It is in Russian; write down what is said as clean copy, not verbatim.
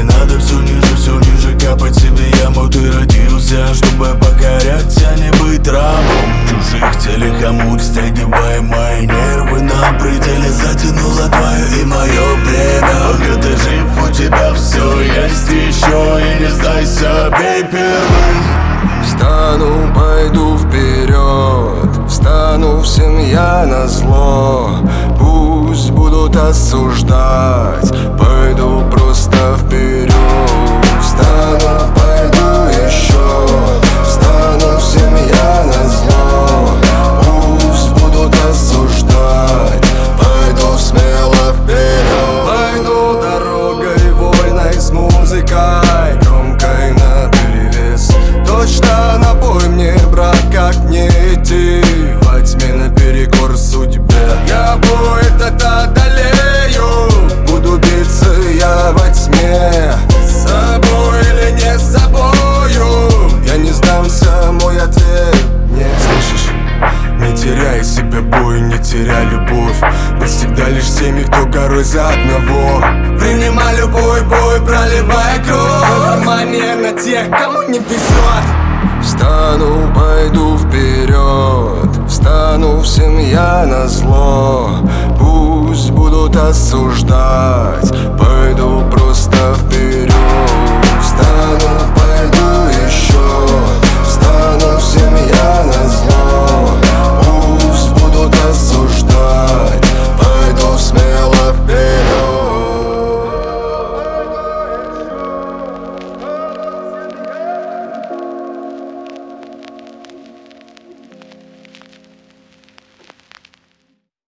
надо все ниже капать себе яму. Ты родился, чтобы покорять, а не быть рабом чужих целей хомут, стягивая мои нервы на пределе. Затянуло твое и мое время. Пока ты жив, у тебя все есть еще. И не сдайся, бей первым. Встану, пойду вперед, встану всем я назло. Пусть будут осуждать, пойду просто вперед. Встану, пойду еще, встану всем я назло. Пусть будут осуждать, пойду смело вперед. Пойду дорогой вольной с музыкой громкой наперевес. Точно на бой мне, брат, как не идти во тьме наперекор судьбе. Я бой этот одолею, буду биться я во тьме. С собой или не с собою, я не сдамся, мой ответ нет. Слышишь? Не теряй себя, бой, не теряй любовь. Быть всегда лишь теми, кто горой за одного. Принимай любой бой, проливая кровь. Внимание на тех, кому не везет. Встану, пойду вперед, встану всем я назло. Пусть будут осуждать, пойду просто вперед.